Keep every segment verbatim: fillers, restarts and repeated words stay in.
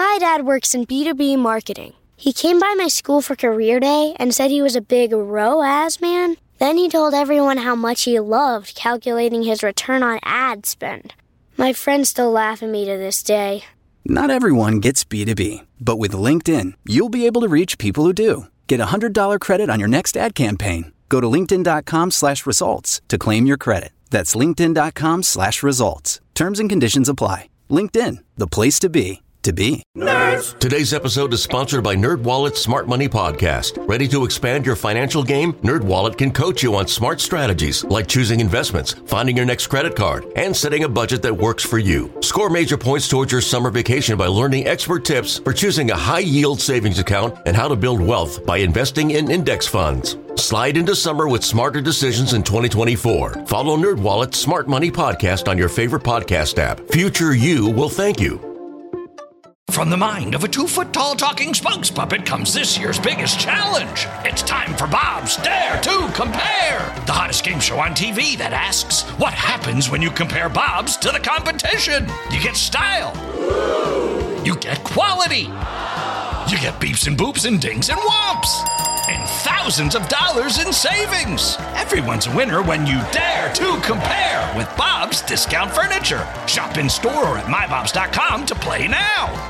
My dad works in B two B marketing. He came by my school for career day and said he was a big R O A S man. Then he told everyone how much he loved calculating his return on ad spend. My friends still laugh at me to this day. Not everyone gets B two B, but with LinkedIn, you'll be able to reach people who do. Get a one hundred dollars credit on your next ad campaign. Go to linkedin.com slash results to claim your credit. That's linkedin.com slash results. Terms and conditions apply. LinkedIn, the place to be, to be. Nerds! Today's episode is sponsored by NerdWallet's Smart Money Podcast. Ready to expand your financial game? NerdWallet can coach you on smart strategies like choosing investments, finding your next credit card, and setting a budget that works for you. Score major points towards your summer vacation by learning expert tips for choosing a high-yield savings account and how to build wealth by investing in index funds. Slide into summer with smarter decisions in twenty twenty-four. Follow NerdWallet's Smart Money Podcast on your favorite podcast app. Future you will thank you. From the mind of a two-foot-tall talking spokes puppet comes this year's biggest challenge. It's time for Bob's Dare to Compare, the hottest game show on T V that asks, what happens when you compare Bob's to the competition? You get style. You get quality. You get beeps and boops and dings and whomps. And thousands of dollars in savings. Everyone's a winner when you dare to compare with Bob's Discount Furniture. Shop in store or at my bobs dot com to play now.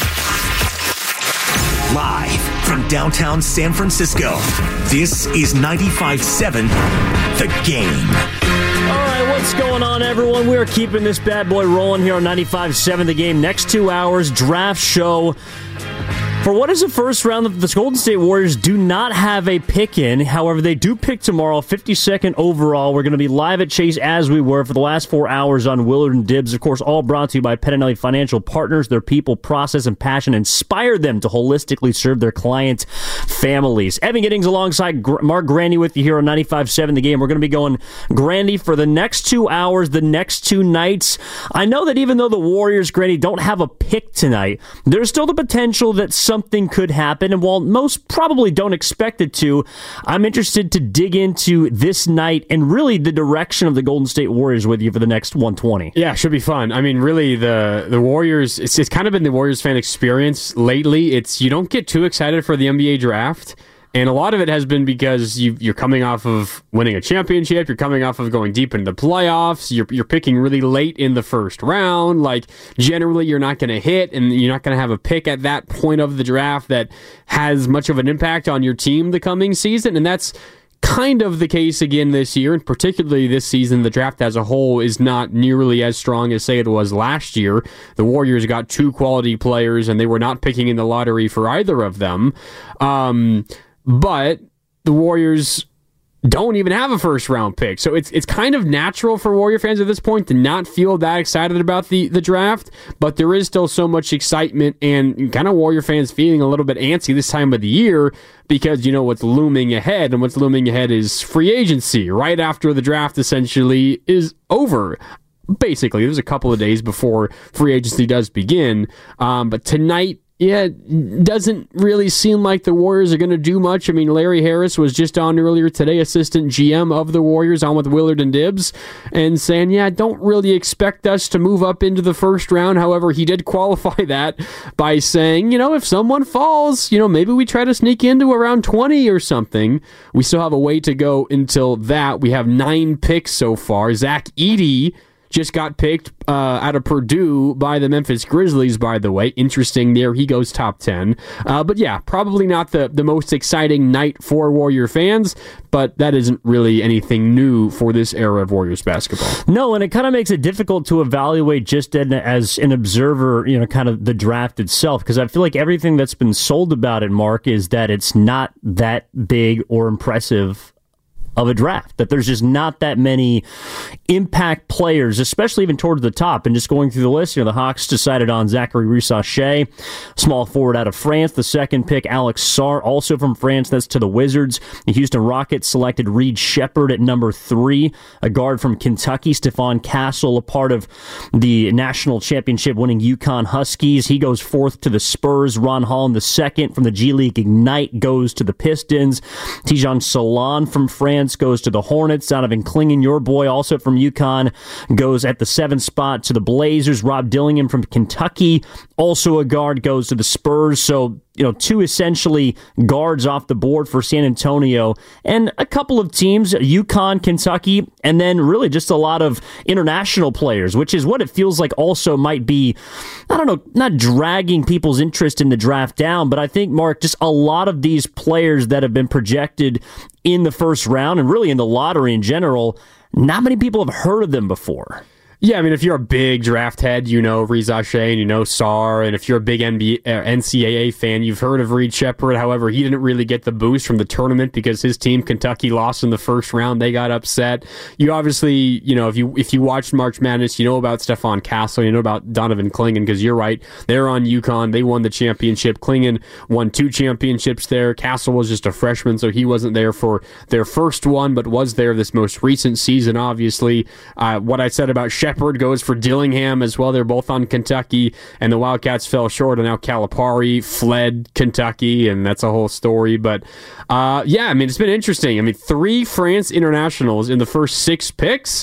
Live from downtown San Francisco, this is ninety-five point seven The Game. All right, what's going on, everyone? We are keeping this bad boy rolling here on ninety-five point seven The Game. Next two hours, draft show. For what is the first round, the Golden State Warriors do not have a pick in. However, they do pick tomorrow, fifty-second overall. We're going to be live at Chase as we were for the last four hours on Willard and Dibbs. Of course, all brought to you by Pettinelli Financial Partners. Their people, process, and passion inspire them to holistically serve their client families. Evan Giddings alongside Mark Grandy with you here on ninety-five point seven The Game. We're going to be going Grandy for the next two hours, the next two nights. I know that even though the Warriors, Grandy, don't have a pick tonight, there's still the potential that something could happen, and while most probably don't expect it to, I'm interested to dig into this night and really the direction of the Golden State Warriors with you for the next one twenty. Yeah, should be fun. I mean, really, the the Warriors, it's, it's kind of been the Warriors fan experience lately. It's you don't get too excited for the N B A draft. And a lot of it has been because you, you're coming off of winning a championship. You're coming off of going deep into the playoffs. You're, you're picking really late in the first round. Like, generally, you're not going to hit, and you're not going to have a pick at that point of the draft that has much of an impact on your team the coming season. And that's kind of the case again this year, and particularly this season. The draft as a whole is not nearly as strong as, say, it was last year. The Warriors got two quality players, and they were not picking in the lottery for either of them. Um... But the Warriors don't even have a first-round pick. So it's it's kind of natural for Warrior fans at this point to not feel that excited about the, the draft, but there is still so much excitement and kind of Warrior fans feeling a little bit antsy this time of the year because you know what's looming ahead, and what's looming ahead is free agency right after the draft essentially is over. Basically, there's a couple of days before free agency does begin, um, but tonight, yeah, it doesn't really seem like the Warriors are going to do much. I mean, Larry Harris was just on earlier today, assistant G M of the Warriors, on with Willard and Dibbs, and saying, yeah, don't really expect us to move up into the first round. However, he did qualify that by saying, you know, if someone falls, you know, maybe we try to sneak into around twenty or something. We still have a way to go until that. We have nine picks so far. Zach Edey just got picked uh, out of Purdue by the Memphis Grizzlies, by the way. Interesting there. He goes top ten. Uh, but yeah, probably not the, the most exciting night for Warrior fans, but that isn't really anything new for this era of Warriors basketball. No, and it kind of makes it difficult to evaluate just an, as an observer, you know, kind of the draft itself, because I feel like everything that's been sold about it, Mark, is that it's not that big or impressive of a draft, that there's just not that many impact players, especially even towards the top. And just going through the list, you know, the Hawks decided on Zachary Rissache, small forward out of France. The second pick, Alex Sarr, also from France. That's to the Wizards. The Houston Rockets selected Reed Shepherd at number three, a guard from Kentucky. Stephon Castle, a part of the national championship winning UConn Huskies. He goes fourth to the Spurs. Ron Holland, the second from the G League Ignite, goes to the Pistons. Tijan Salon from France Lance goes to the Hornets. Donovan Clingan, your boy, also from UConn, goes at the seventh spot to the Blazers. Rob Dillingham from Kentucky, also a guard, goes to the Spurs. So, you know, two essentially guards off the board for San Antonio, and a couple of teams, UConn, Kentucky, and then really just a lot of international players, which is what it feels like also might be, I don't know, not dragging people's interest in the draft down, but I think, Mark, just a lot of these players that have been projected in the first round and really in the lottery in general, not many people have heard of them before. Yeah, I mean, if you're a big draft head, you know Reza Shea and you know Sarr, and if you're a big N B A, uh, N C double A fan, you've heard of Reed Sheppard. However, he didn't really get the boost from the tournament because his team, Kentucky, lost in the first round. They got upset. You obviously, you know, if you if you watched March Madness, you know about Stephon Castle, you know about Donovan Clingan, because you're right, they're on UConn. They won the championship. Clingan won two championships there. Castle was just a freshman, so he wasn't there for their first one, but was there this most recent season, obviously. Uh, what I said about Sheppard Sheppard goes for Dillingham as well. They're both on Kentucky, and the Wildcats fell short, and now Calipari fled Kentucky, and that's a whole story. But, uh, yeah, I mean, it's been interesting. I mean, three France internationals in the first six picks.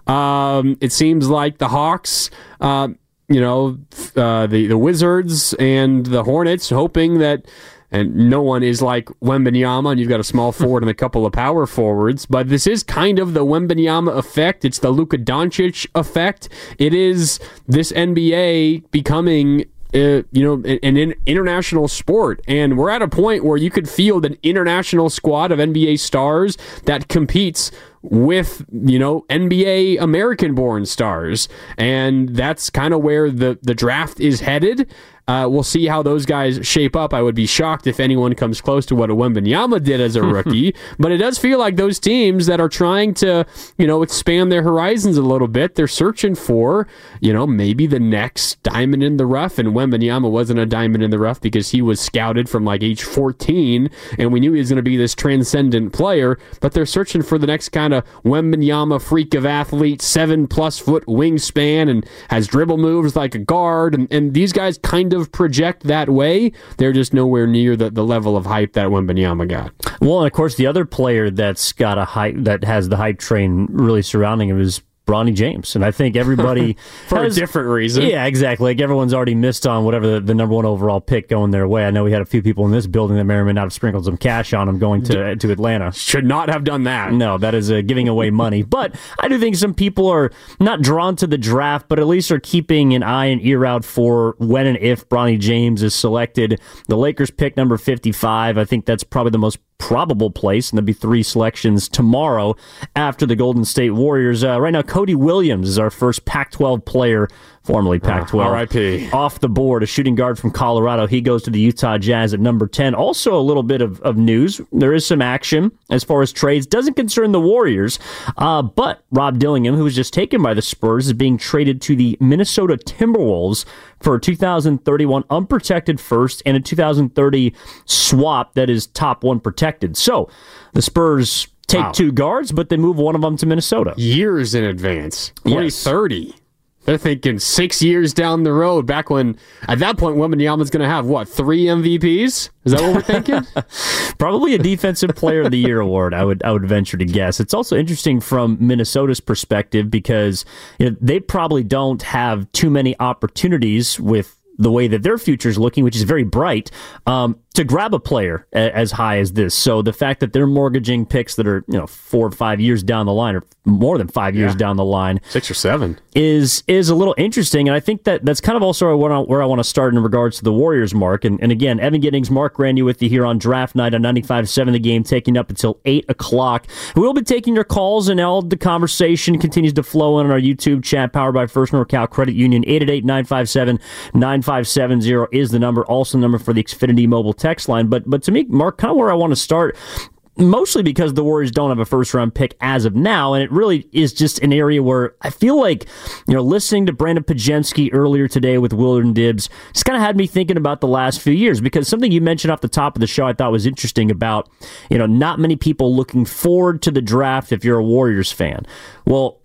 Um, it seems like the Hawks, uh, you know, uh, the, the Wizards and the Hornets hoping that, and no one is like Wembanyama, and you've got a small forward and a couple of power forwards, but this is kind of the Wembanyama effect. It's the Luka Doncic effect. It is this N B A becoming Uh, you know, an, an international sport. And we're at a point where you could field an international squad of N B A stars that competes with, you know, N B A American-born stars. And that's kind of where the, the draft is headed. Uh, we'll see how those guys shape up. I would be shocked if anyone comes close to what a Wembanyama did as a rookie. But it does feel like those teams that are trying to, you know, expand their horizons a little bit, they're searching for, you know, maybe the next diamond in the rough. And Wembanyama wasn't a diamond in the rough because he was scouted from like age fourteen, and we knew he was going to be this transcendent player. But they're searching for the next kind of Wembanyama freak of athlete, seven plus foot wingspan, and has dribble moves like a guard. And, and these guys kind of project that way. They're just nowhere near the, the level of hype that Wembanyama got. Well, and of course, the other player that's got a hype, that has the hype train really surrounding him is Bronny James. And I think everybody for has, a different reason. Yeah, exactly. Like everyone's already missed on whatever the, the number one overall pick going their way. I know we had a few people in this building that may or may not have sprinkled some cash on him going to to Atlanta. Should not have done that. No, that is uh, giving away money. But I do think some people are not drawn to the draft, but at least are keeping an eye and ear out for when and if Bronny James is selected. The Lakers pick number fifty-five. I think that's probably the most probable place, and there'll be three selections tomorrow after the Golden State Warriors. Uh, right now, Cody Williams is our first Pac twelve player, formerly Pac twelve. Uh, R I P Off the board, a shooting guard from Colorado. He goes to the Utah Jazz at number ten. Also a little bit of, of news. There is some action as far as trades. Doesn't concern the Warriors, uh, but Rob Dillingham, who was just taken by the Spurs, is being traded to the Minnesota Timberwolves for a two thousand thirty-one unprotected first and a two thousand thirty swap that is top one protected. So the Spurs take wow. two guards, but they move one of them to Minnesota. Years in advance. twenty thirty. Yes. They're thinking six years down the road, back when, at that point, Wembanyama's going to have, what, three M V Ps? Is that what we're thinking? Probably a Defensive Player of the Year award, I would I would venture to guess. It's also interesting from Minnesota's perspective because you know, they probably don't have too many opportunities with the way that their future is looking, which is very bright, um, to grab a player a- as high as this. So the fact that they're mortgaging picks that are, you know, four or five years down the line, or more than five years yeah. down the line, six or seven, is is a little interesting. And I think that that's kind of also where I, where I want to start in regards to the Warriors, Mark. And, and again, Evan Giddings, Mark Grandy with you here on Draft Night on ninety-five point seven The Game, taking up until eight o'clock. We'll be taking your calls, and all the conversation continues to flow in on our YouTube chat, powered by First NorCal Credit Union. eight eight eight, nine five seven, nine five seven zero is the number, also the number for the Xfinity mobile text line. But but to me, Mark, kind of where I want to start, mostly because the Warriors don't have a first-round pick as of now, and it really is just an area where I feel like, you know, listening to Brandon Pajemski earlier today with Willard and Dibbs just kind of had me thinking about the last few years, because something you mentioned off the top of the show I thought was interesting about, you know, not many people looking forward to the draft if you're a Warriors fan. Well,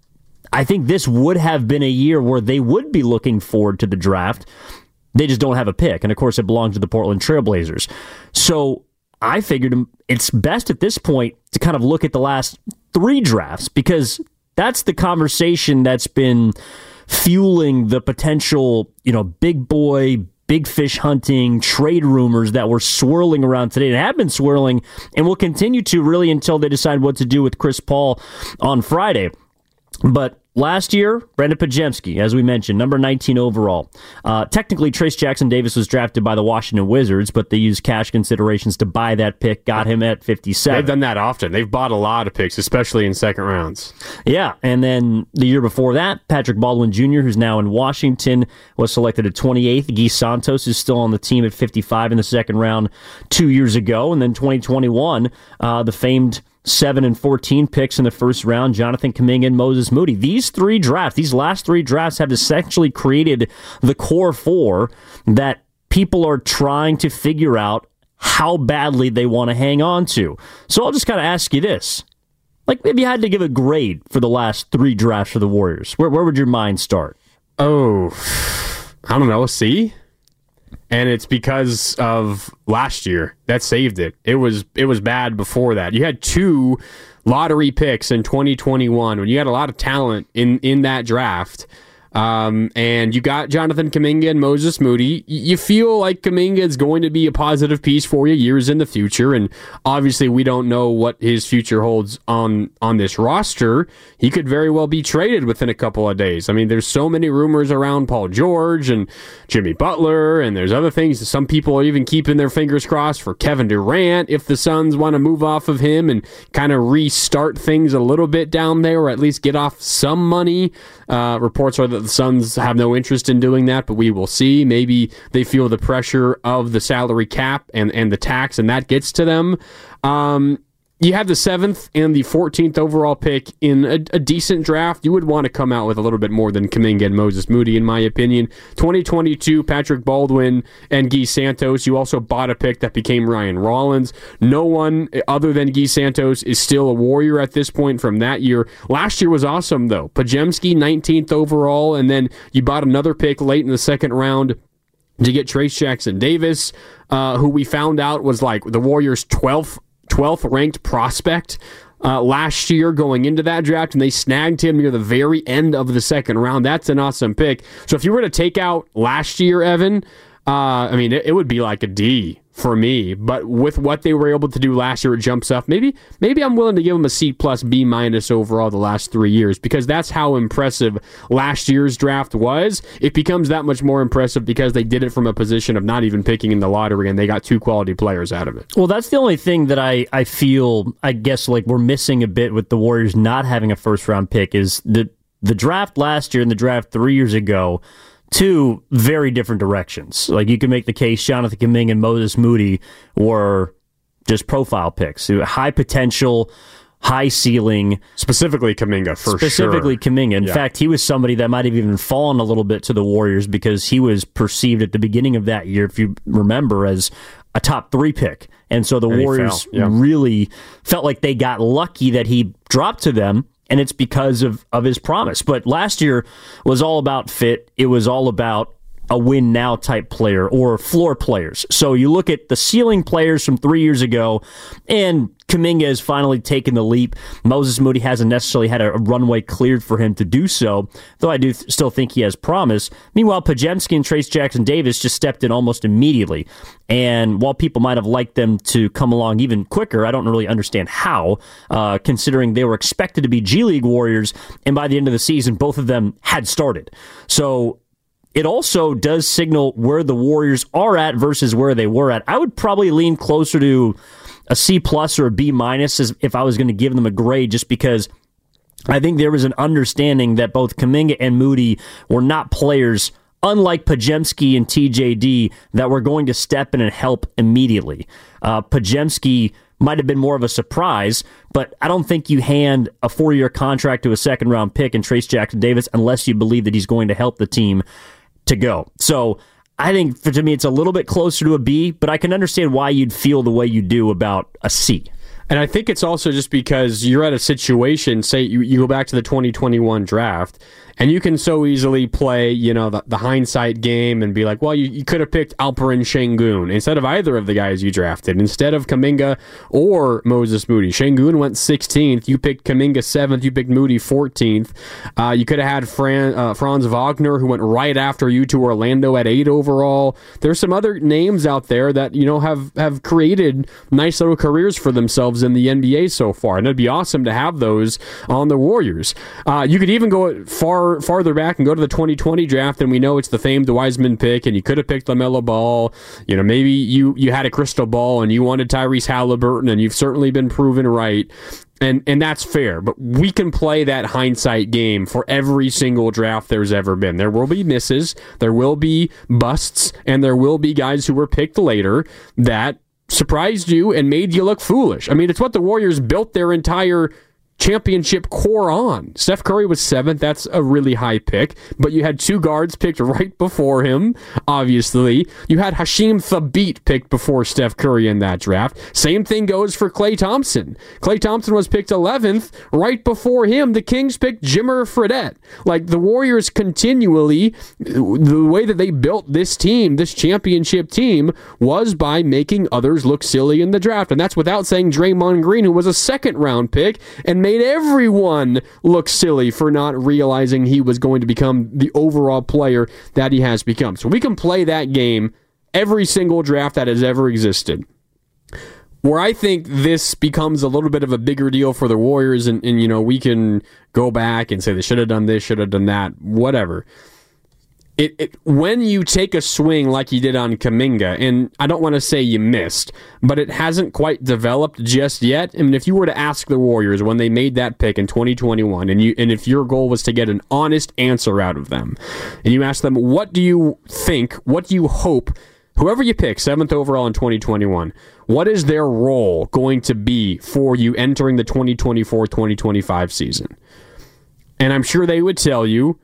I think this would have been a year where they would be looking forward to the draft. They just don't have a pick, and of course it belongs to the Portland Trailblazers. So I figured it's best at this point to kind of look at the last three drafts, because that's the conversation that's been fueling the potential, you know, big boy, big fish hunting, trade rumors that were swirling around today and have been swirling and will continue to really until they decide what to do with Chris Paul on Friday. But last year, Brandon Podziemski, as we mentioned, number nineteen overall. Uh, technically, Trace Jackson Davis was drafted by the Washington Wizards, but they used cash considerations to buy that pick, got him at fifty-seven. They've done that often. They've bought a lot of picks, especially in second rounds. Yeah, and then the year before that, Patrick Baldwin Junior, who's now in Washington, was selected at twenty-eighth. Guy Santos is still on the team at fifty-five in the second round two years ago. And then twenty twenty-one, uh, the famed seven and fourteen picks in the first round, Jonathan Kuminga and Moses Moody. These three drafts, these last three drafts have essentially created the core four that people are trying to figure out how badly they want to hang on to. So I'll just kind of ask you this. Like, if you had to give a grade for the last three drafts for the Warriors, where, where would your mind start? Oh, I don't know, C? And it's because of last year that saved it. It was it was bad before that. You had two lottery picks in twenty twenty-one when you had a lot of talent in, in that draft. Um, and you got Jonathan Kuminga and Moses Moody. You feel like Kuminga is going to be a positive piece for you years in the future, and obviously we don't know what his future holds on, on this roster. He could very well be traded within a couple of days. I mean, there's so many rumors around Paul George and Jimmy Butler, and there's other things. Some people are even keeping their fingers crossed for Kevin Durant if the Suns want to move off of him and kind of restart things a little bit down there, or at least get off some money. Uh, reports are that the Suns have no interest in doing that, but we will see. Maybe they feel the pressure of the salary cap and, and the tax, and that gets to them. Um, you have the seventh and the fourteenth overall pick in a, a decent draft. You would want to come out with a little bit more than Kuminga and Moses Moody, in my opinion. twenty twenty-two, Patrick Baldwin and Guy Santos. You also bought a pick that became Ryan Rollins. No one other than Guy Santos is still a Warrior at this point from that year. Last year was awesome, though. Podziemski, nineteenth overall, and then you bought another pick late in the second round to get Trace Jackson Davis, uh, who we found out was like the Warriors' twelfth twelfth ranked prospect uh, last year going into that draft, and they snagged him near the very end of the second round. That's an awesome pick. So if you were to take out last year, Evan, uh, I mean, it, it would be like a D for me. But with what they were able to do last year, it jumps up. Maybe maybe I'm willing to give them a C plus B minus overall the last three years, because that's how impressive last year's draft was. It becomes that much more impressive because they did it from a position of not even picking in the lottery, and they got two quality players out of it. Well, that's the only thing that I, I feel, I guess, like we're missing a bit with the Warriors not having a first-round pick is the the draft last year and the draft three years ago. Two very different directions. Like, you can make the case Jonathan Kuminga and Moses Moody were just profile picks. High potential, high ceiling. Specifically Kuminga, for Specifically sure. Kuminga. In yeah. fact, he was somebody that might have even fallen a little bit to the Warriors because he was perceived at the beginning of that year, if you remember, as a top three pick. And so the and Warriors yeah. really felt like they got lucky that he dropped to them. And it's because of, of his promise. But last year was all about fit. It was all about a win now type player or floor players. So you look at the ceiling players from three years ago, and Kuminga has finally taken the leap. Moses Moody hasn't necessarily had a runway cleared for him to do so, though I do th- still think he has promise. Meanwhile, Podziemski and Trace Jackson Davis just stepped in almost immediately. And while people might have liked them to come along even quicker, I don't really understand how, uh, considering they were expected to be G League Warriors, and by the end of the season, both of them had started. So it also does signal where the Warriors are at versus where they were at. I would probably lean closer to a C plus or a B minus as if I was going to give them a grade, just because I think there was an understanding that both Kuminga and Moody were not players, unlike Podziemski and T J D, that were going to step in and help immediately. Uh, Podziemski might have been more of a surprise, but I don't think you hand a four-year contract to a second-round pick and Trace Jackson Davis unless you believe that he's going to help the team to go. So I think, for, to me, it's a little bit closer to a B, but I can understand why you'd feel the way you do about a C. And I think it's also just because you're at a situation, say you, you go back to the twenty twenty-one draft, And you can so easily play, you know, the, the hindsight game and be like, well, you, you could have picked Alperen Şengün instead of either of the guys you drafted. Instead of Kuminga or Moses Moody. Şengün went sixteenth. You picked Kuminga seventh. You picked Moody fourteenth. Uh, you could have had Fran, uh, Franz Wagner, who went right after you to Orlando at eight overall. There's some other names out there that, you know, have, have created nice little careers for themselves in the N B A so far. And it'd be awesome to have those on the Warriors. Uh, you could even go far farther back and go to the twenty twenty draft, and we know it's the famed Wiseman pick, and you could have picked LaMelo Ball. You know, maybe you, you had a crystal ball and you wanted Tyrese Halliburton, and you've certainly been proven right. And and that's fair, but we can play that hindsight game for every single draft there's ever been. There will be misses, there will be busts, and there will be guys who were picked later that surprised you and made you look foolish. I mean, it's what the Warriors built their entire championship core on. Steph Curry was seventh. That's a really high pick, but you had two guards picked right before him, obviously. You had Hasheem Thabeet picked before Steph Curry in that draft. Same thing goes for Klay Thompson. Klay Thompson was picked eleventh. Right before him, the Kings picked Jimmer Fredette. Like, the Warriors continually, the way that they built this team, this championship team, was by making others look silly in the draft. And that's without saying Draymond Green, who was a second round pick, and made everyone look silly for not realizing he was going to become the overall player that he has become. So we can play that game every single draft that has ever existed. Where I think this becomes a little bit of a bigger deal for the Warriors, and, and you know, we can go back and say they should have done this, should have done that, whatever. It, it when you take a swing like you did on Kuminga, and I don't want to say you missed, but it hasn't quite developed just yet. I mean, if you were to ask the Warriors when they made that pick in twenty twenty-one, and you and if your goal was to get an honest answer out of them, and you ask them, what do you think, what do you hope, whoever you pick, seventh overall in twenty twenty-one, what is their role going to be for you entering the twenty twenty-four twenty twenty-five season? And I'm sure they would tell you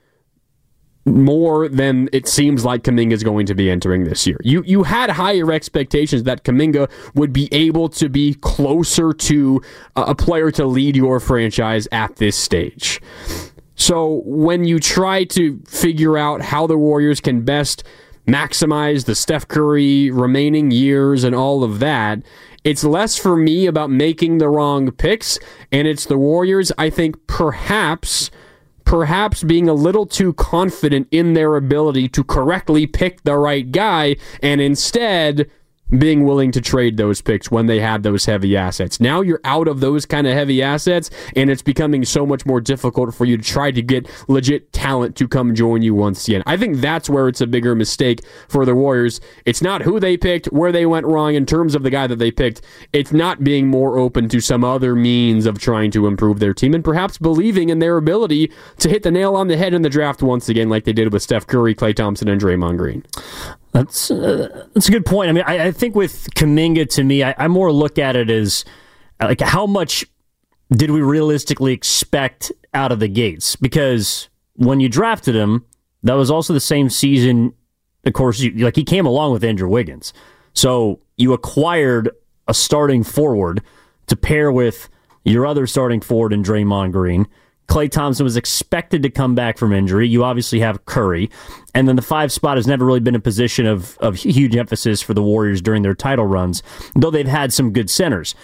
more than it seems like Kuminga is going to be entering this year. You you had higher expectations that Kuminga would be able to be closer to a player to lead your franchise at this stage. So when you try to figure out how the Warriors can best maximize the Steph Curry remaining years and all of that, it's less for me about making the wrong picks, and it's the Warriors, I think, perhaps... perhaps being a little too confident in their ability to correctly pick the right guy, and instead being willing to trade those picks when they had those heavy assets. Now you're out of those kind of heavy assets, and it's becoming so much more difficult for you to try to get legit talent to come join you once again. I think that's where it's a bigger mistake for the Warriors. It's not who they picked, where they went wrong in terms of the guy that they picked. It's not being more open to some other means of trying to improve their team, and perhaps believing in their ability to hit the nail on the head in the draft once again, like they did with Steph Curry, Klay Thompson, and Draymond Green. That's uh, that's a good point. I mean, I, I think with Kuminga, to me, I, I more look at it as like, how much did we realistically expect out of the gates? Because when you drafted him, that was also the same season. Of course, you, like he came along with Andrew Wiggins, so you acquired a starting forward to pair with your other starting forward in Draymond Green. Klay Thompson was expected to come back from injury. You obviously have Curry. And then the five spot has never really been a position of, of huge emphasis for the Warriors during their title runs, though they've had some good centers.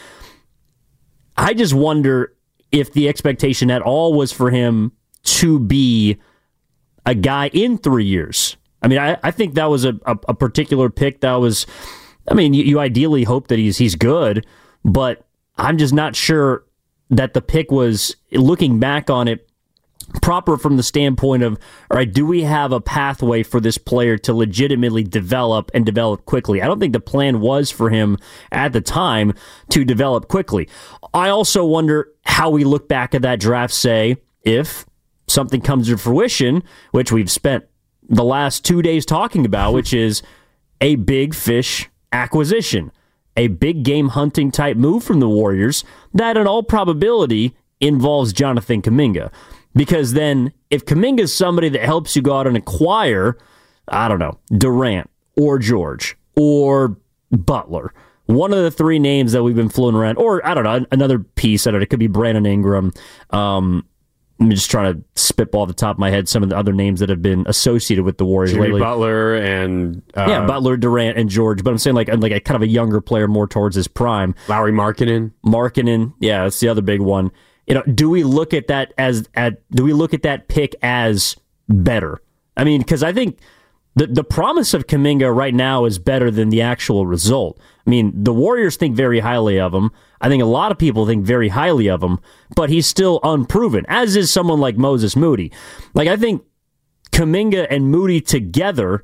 I just wonder if the expectation at all was for him to be a guy in three years. I mean, I, I think that was a, a, a particular pick that was, I mean, you, you ideally hope that he's he's good, but I'm just not sure that the pick was, looking back on it, proper from the standpoint of, all right, do we have a pathway for this player to legitimately develop and develop quickly? I don't think the plan was for him at the time to develop quickly. I also wonder how we look back at that draft, say, if something comes to fruition, which we've spent the last two days talking about, which is a big fish acquisition. A big game hunting type move from the Warriors that in all probability involves Jonathan Kuminga. Because then if Kuminga is somebody that helps you go out and acquire, I don't know, Durant or George or Butler, one of the three names that we've been floating around, or I don't know, another piece, I don't know, it could be Brandon Ingram, um, let me just try to spitball off the top of my head some of the other names that have been associated with the Warriors Jimmy lately. Butler and uh, yeah, Butler, Durant, and George. But I'm saying like like a kind of a younger player, more towards his prime. Lauri Markkanen. Markkanen, yeah, that's the other big one. You know, do we look at that as at do we look at that pick as better? I mean, because I think the the promise of Kuminga right now is better than the actual result. I mean, the Warriors think very highly of him. I think a lot of people think very highly of him, but he's still unproven, as is someone like Moses Moody. Like, I think Kuminga and Moody together,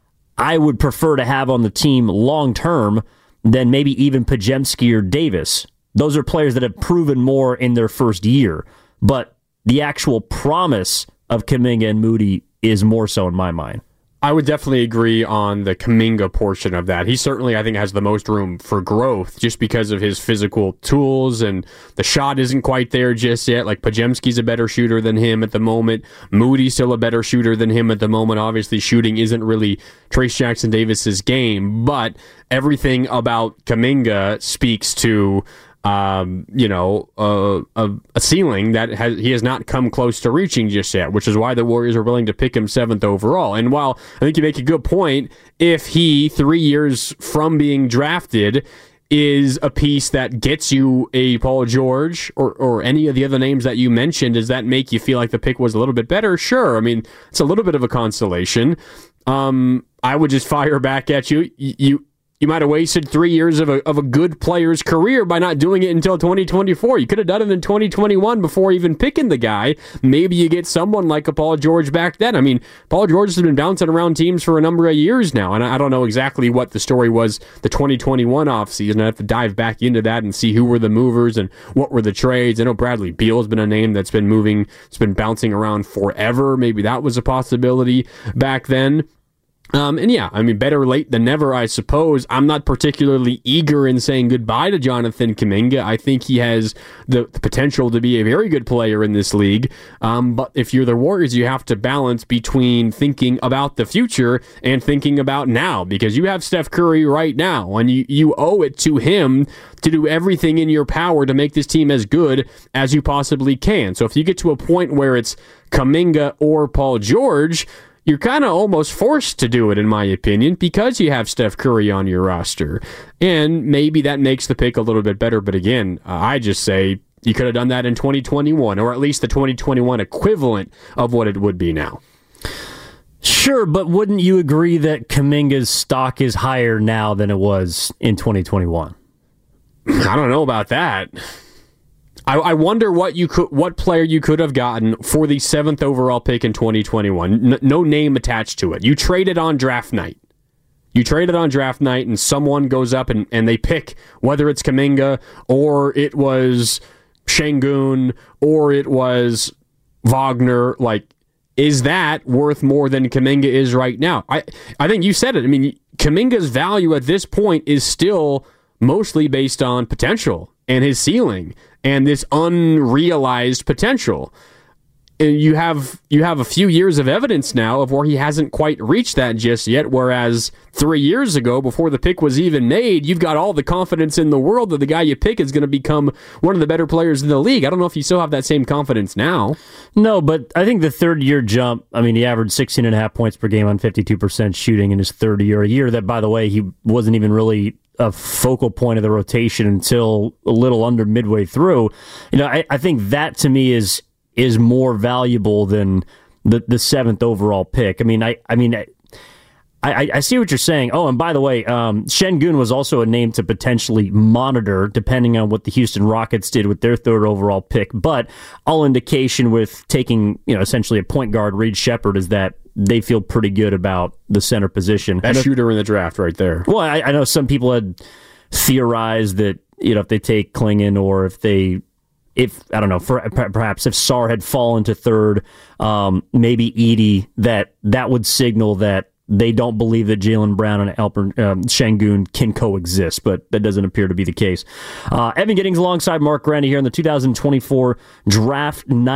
I would prefer to have on the team long-term than maybe even Podziemski or Davis. Those are players that have proven more in their first year, but the actual promise of Kuminga and Moody is more so in my mind. I would definitely agree on the Kuminga portion of that. He certainly, I think, has the most room for growth just because of his physical tools, and the shot isn't quite there just yet. Like, Podziemski's a better shooter than him at the moment. Moody's still a better shooter than him at the moment. Obviously, shooting isn't really Trayce Jackson-Davis's game, but everything about Kuminga speaks to Um, you know, uh, a, a ceiling that has, he has not come close to reaching just yet, which is why the Warriors are willing to pick him seventh overall. And while I think you make a good point, if he, three years from being drafted, is a piece that gets you a Paul George or, or any of the other names that you mentioned, does that make you feel like the pick was a little bit better? Sure. I mean, it's a little bit of a consolation. Um, I would just fire back at you. You, you You might have wasted three years of a of a good player's career by not doing it until twenty twenty-four. You could have done it in twenty twenty-one before even picking the guy. Maybe you get someone like a Paul George back then. I mean, Paul George has been bouncing around teams for a number of years now, and I don't know exactly what the story was the twenty twenty-one offseason. I have to dive back into that and see who were the movers and what were the trades. I know Bradley Beal has been a name that's been moving, it's been bouncing around forever. Maybe that was a possibility back then. Um, and yeah, I mean, better late than never, I suppose. I'm not particularly eager in saying goodbye to Jonathan Kuminga. I think he has the, the potential to be a very good player in this league. Um, but if you're the Warriors, you have to balance between thinking about the future and thinking about now, because you have Steph Curry right now, and you, you owe it to him to do everything in your power to make this team as good as you possibly can. So if you get to a point where it's Kuminga or Paul George, you're kind of almost forced to do it, in my opinion, because you have Steph Curry on your roster. And maybe that makes the pick a little bit better. But again, uh, I just say you could have done that in twenty twenty-one, or at least the twenty twenty-one equivalent of what it would be now. Sure, but wouldn't you agree that Kuminga's stock is higher now than it was in twenty twenty-one? I don't know about that. I, I wonder what you could, what player you could have gotten for the seventh overall pick in twenty twenty-one. N- no name attached to it. You traded on draft night. You traded on draft night, and someone goes up and, and they pick, whether it's Kuminga or it was Şengün or it was Wagner. Like, is that worth more than Kuminga is right now? I, I think you said it. I mean, Kuminga's value at this point is still mostly based on potential and his ceiling and this unrealized potential. And you have you have a few years of evidence now of where he hasn't quite reached that just yet, whereas three years ago, before the pick was even made, you've got all the confidence in the world that the guy you pick is going to become one of the better players in the league. I don't know if you still have that same confidence now. No, but I think the third-year jump, I mean, he averaged sixteen and a half points per game on fifty-two percent shooting in his third year, a year that, by the way, he wasn't even really a focal point of the rotation until a little under midway through. You know, I, I think that to me is is more valuable than the the seventh overall pick. I mean, I I mean, I, I, I see what you're saying. Oh, and by the way, um, Şengün was also a name to potentially monitor, depending on what the Houston Rockets did with their third overall pick. But all indication with taking, you know, essentially a point guard, Reed Sheppard, is that they feel pretty good about the center position. Best shooter in the draft right there. Well, I, I know some people had theorized that, you know, if they take Klingon or if they, if, I don't know, for, perhaps if Sarr had fallen to third, um, maybe Edey, that that would signal that they don't believe that Jaylen Brown and Alperen um, Şengün can coexist, but that doesn't appear to be the case. Uh, Evan Giddings alongside Mark Grandi here on the two thousand twenty-four Draft Night Show.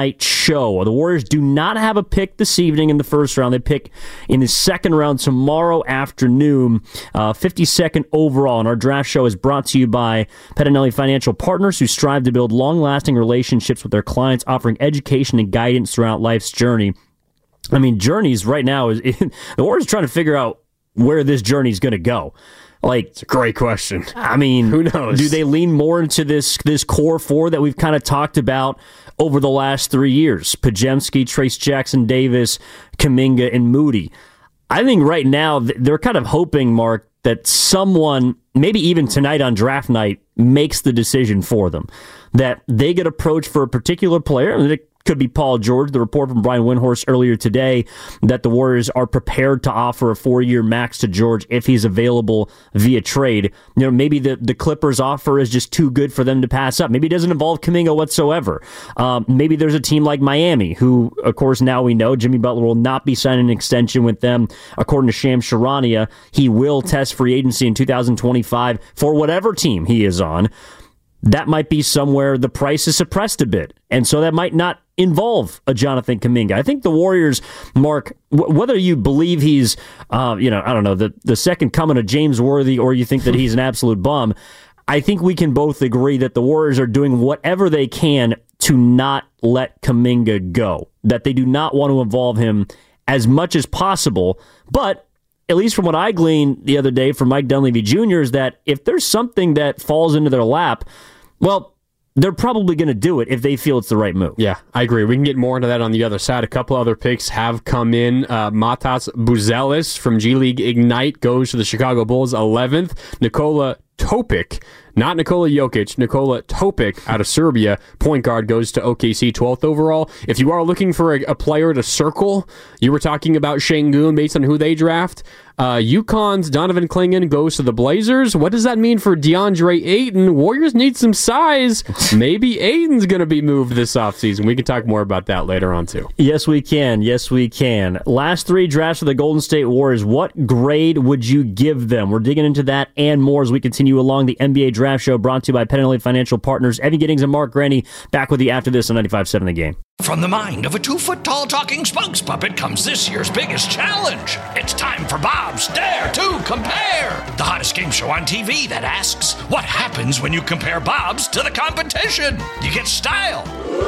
show. The Warriors do not have a pick this evening in the first round. They pick in the second round tomorrow afternoon, uh, fifty-second overall. And our draft show is brought to you by Pettinelli Financial Partners, who strive to build long-lasting relationships with their clients, offering education and guidance throughout life's journey. I mean, journeys right now, is the Warriors are trying to figure out where this journey is going to go. Like, it's a great question. I mean, who knows? Do they lean more into this this core four that we've kind of talked about over the last three years? Podziemski, Trace Jackson Davis, Kuminga, and Moody. I think right now they're kind of hoping, Mark, that someone, maybe even tonight on draft night, makes the decision for them. That they get approached for a particular player, and it could be Paul George. The report from Brian Windhorst earlier today that the Warriors are prepared to offer a four-year max to George if he's available via trade. You know, maybe the, the Clippers offer is just too good for them to pass up. Maybe it doesn't involve Kuminga whatsoever. Um, maybe there's a team like Miami, who, of course, now we know Jimmy Butler will not be signing an extension with them. According to Shams Charania, he will test free agency in two thousand twenty-five for whatever team he is on. That might be somewhere the price is suppressed a bit. And so that might not involve a Jonathan Kuminga. I think the Warriors, Mark, w- whether you believe he's, uh, you know, I don't know, the, the second coming of James Worthy, or you think that he's an absolute bum, I think we can both agree that the Warriors are doing whatever they can to not let Kuminga go, that they do not want to involve him as much as possible. But at least from what I gleaned the other day from Mike Dunleavy Junior, is that if there's something that falls into their lap, well, they're probably going to do it if they feel it's the right move. Yeah, I agree. We can get more into that on the other side. A couple other picks have come in. Uh, Matas Buzelis from G League Ignite goes to the Chicago Bulls, eleventh. Nikola Topic, not Nikola Jokic, Nikola Topic out of Serbia, point guard, goes to O K C, twelfth overall. If you are looking for a, a player to circle, you were talking about Şengün based on who they draft. Uh, UConn's Donovan Clingan goes to the Blazers. What does that mean for DeAndre Ayton? Warriors need some size. Maybe Ayton's going to be moved this offseason. We can talk more about that later on, too. Yes, we can. Yes, we can. Last three drafts for the Golden State Warriors. What grade would you give them? We're digging into that and more as we continue along the N B A Draft Show, brought to you by Pettinelli Financial Partners. Evan Giddings and Mark Graney back with you after this on ninety-five seven The Game. From the mind of a two-foot-tall talking spokes puppet comes this year's biggest challenge. It's time for Bob's Dare to Compare, the hottest game show on T V that asks, what happens when you compare Bob's to the competition? You get style.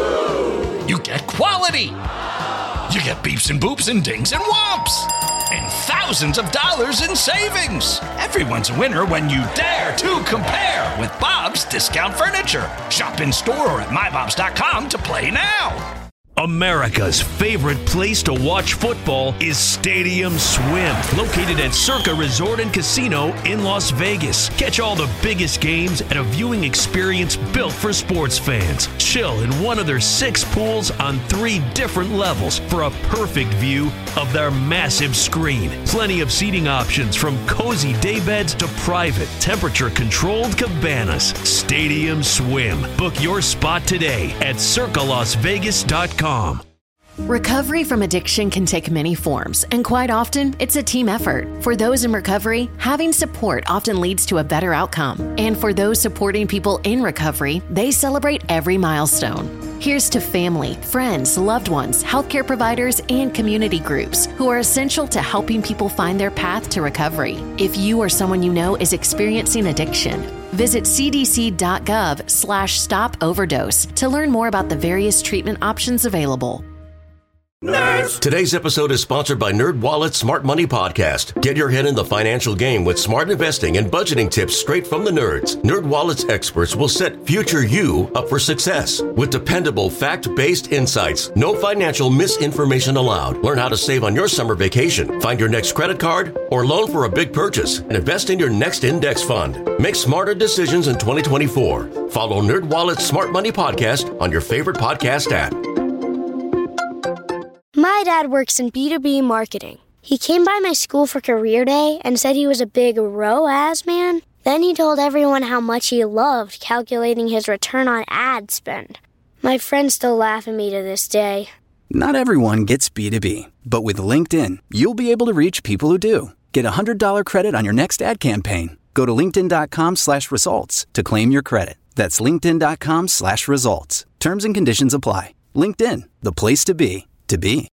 You get quality. You get beeps and boops and dings and whomps. And thousands of dollars in savings. Everyone's a winner when you dare to compare with Bob's Discount Furniture. Shop in store or at my bobs dot com to play now. America's favorite place to watch football is Stadium Swim, located at Circa Resort and Casino in Las Vegas. Catch all the biggest games at a viewing experience built for sports fans. Chill in one of their six pools on three different levels for a perfect view of their massive screen. Plenty of seating options, from cozy daybeds to private, temperature-controlled cabanas. Stadium Swim. Book your spot today at circa las vegas dot com. Recovery from addiction can take many forms, and quite often, it's a team effort. For those in recovery, having support often leads to a better outcome. And for those supporting people in recovery, they celebrate every milestone. Here's to family, friends, loved ones, healthcare providers, and community groups who are essential to helping people find their path to recovery. If you or someone you know is experiencing addiction, visit c d c dot gov slash stop overdose to learn more about the various treatment options available. Nerds! Today's episode is sponsored by NerdWallet's Smart Money Podcast. Get your head in the financial game with smart investing and budgeting tips straight from the nerds. NerdWallet's experts will set future you up for success with dependable, fact-based insights. No financial misinformation allowed. Learn how to save on your summer vacation, find your next credit card, or loan for a big purchase, and invest in your next index fund. Make smarter decisions in twenty twenty-four. Follow NerdWallet's Smart Money Podcast on your favorite podcast app. My dad works in B two B marketing. He came by my school for career day and said he was a big R O A S man. Then he told everyone how much he loved calculating his return on ad spend. My friends still laugh at me to this day. Not everyone gets B two B, but with LinkedIn, you'll be able to reach people who do. Get a one hundred dollars credit on your next ad campaign. Go to linkedin.com slash results to claim your credit. That's linkedin.com slash results. Terms and conditions apply. LinkedIn, the place to be, to be.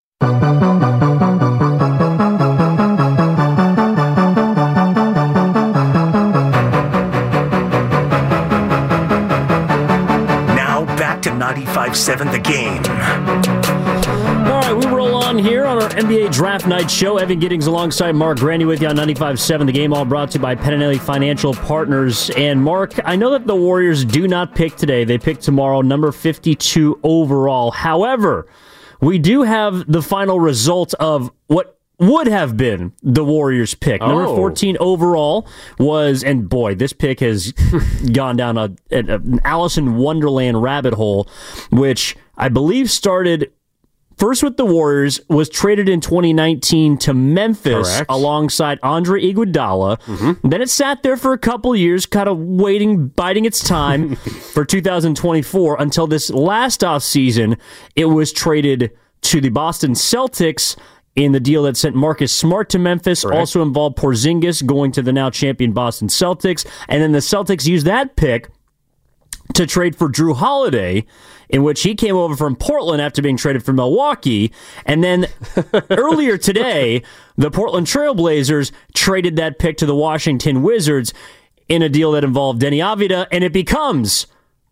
Now back to ninety-five point seven The Game. All right, we roll on here on our N B A Draft Night Show. Evan Giddings alongside Mark Grandy with you on ninety-five point seven The Game, all brought to you by Penninelli Financial Partners. And Mark, I know that the Warriors do not pick today. They pick tomorrow, number fifty-two overall. However, we do have the final result of what would have been the Warriors pick. Number oh. fourteen overall was, and boy, this pick has gone down a, a, an Alice in Wonderland rabbit hole, which I believe started first with the Warriors, was traded in twenty nineteen to Memphis Correct. alongside Andre Iguodala. Mm-hmm. Then it sat there for a couple years, kind of waiting, biding its time for two thousand twenty-four until this last offseason, it was traded to the Boston Celtics in the deal that sent Marcus Smart to Memphis. Correct. Also involved Porzingis going to the now champion Boston Celtics. And then the Celtics used that pick to trade for Drew Holiday, in which he came over from Portland after being traded from Milwaukee. And then earlier today, the Portland Trailblazers traded that pick to the Washington Wizards in a deal that involved Denny Avdija, and it becomes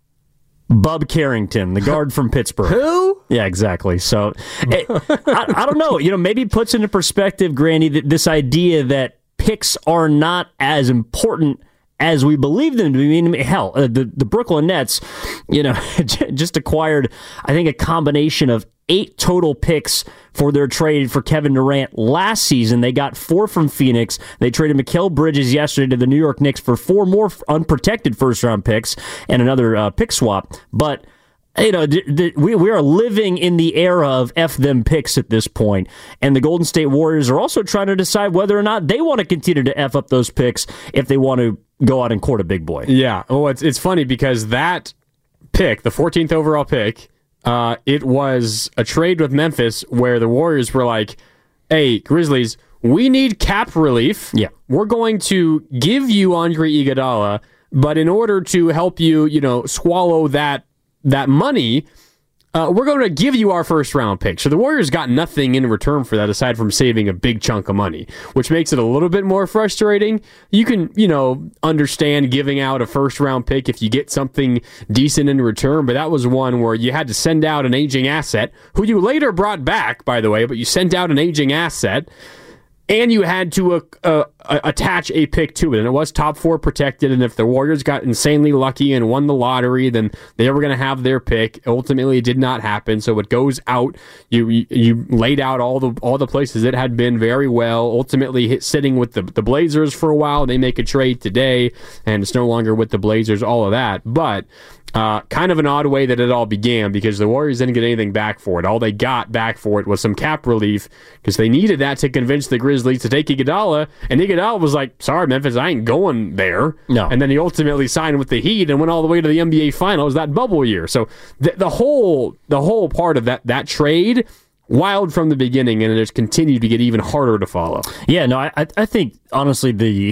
Bub Carrington, the guard from Pittsburgh. Who? Yeah, exactly. So, it, I, I don't know. You know, maybe puts into perspective, Granny, that this idea that picks are not as important as we believe them to be. I mean, hell, uh, the, the Brooklyn Nets, you know, just acquired, I think, a combination of eight total picks for their trade for Kevin Durant last season. They got four from Phoenix. They traded Mikal Bridges yesterday to the New York Knicks for four more unprotected first-round picks and another uh, pick swap. But you know, th- th- we we are living in the era of F them picks at this point, and the Golden State Warriors are also trying to decide whether or not they want to continue to F up those picks if they want to go out and court a big boy. Yeah. Well, it's it's funny because that pick, the fourteenth overall pick, uh, it was a trade with Memphis where the Warriors were like, "Hey, Grizzlies, we need cap relief. Yeah, we're going to give you Andre Iguodala, but in order to help you, you know, swallow that." that money, uh, we're going to give you our first round pick. So the Warriors got nothing in return for that aside from saving a big chunk of money, which makes it a little bit more frustrating. You can, you know, understand giving out a first round pick if you get something decent in return, but that was one where you had to send out an aging asset, who you later brought back, by the way, but you sent out an aging asset, and you had to uh, uh, attach a pick to it, and it was top four protected, and if the Warriors got insanely lucky and won the lottery, then they were going to have their pick. Ultimately, it did not happen, so it goes out. You you, you laid out all the all the places it had been very well. Ultimately, hit, sitting with the, the Blazers for a while. They make a trade today, and it's no longer with the Blazers, all of that. But Uh, kind of an odd way that it all began because the Warriors didn't get anything back for it. All they got back for it was some cap relief because they needed that to convince the Grizzlies to take Iguodala, and Iguodala was like, sorry, Memphis, I ain't going there. No. And then he ultimately signed with the Heat and went all the way to the N B A Finals that bubble year. So the, the whole the whole part of that that trade, wild from the beginning, and it has continued to get even harder to follow. Yeah, no, I I think, honestly, the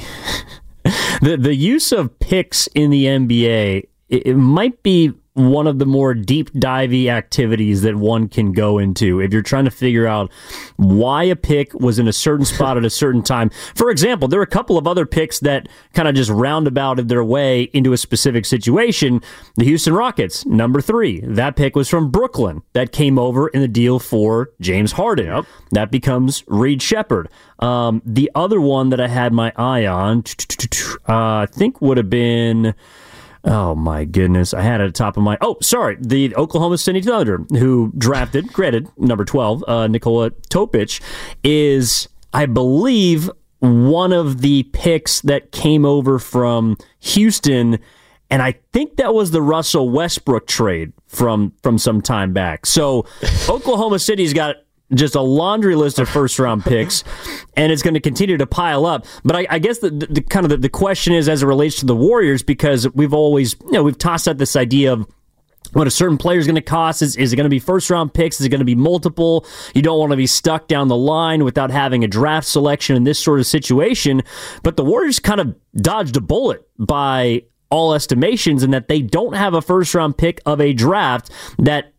the the use of picks in the N B A, it might be one of the more deep divey activities that one can go into if you're trying to figure out why a pick was in a certain spot at a certain time. For example, there are a couple of other picks that kind of just roundabouted their way into a specific situation. The Houston Rockets, number three. That pick was from Brooklyn. That came over in the deal for James Harden. Yep. That becomes Reed Shepherd. Um, the other one that I had my eye on, uh, I think would have been... Oh, my goodness. I had it at the top of my... Oh, sorry. The Oklahoma City Thunder, who drafted, granted, number twelve, uh, Nikola Topic, is, I believe, one of the picks that came over from Houston, and I think that was the Russell Westbrook trade from, from some time back. So Oklahoma City's got just a laundry list of first-round picks, and it's going to continue to pile up. But I, I guess the, the, the kind of the, the question is as it relates to the Warriors, because we've always, you know, we've tossed out this idea of what a certain player is going to cost. Is, is it going to be first-round picks? Is it going to be multiple? You don't want to be stuck down the line without having a draft selection in this sort of situation. But the Warriors kind of dodged a bullet by all estimations in that they don't have a first-round pick of a draft that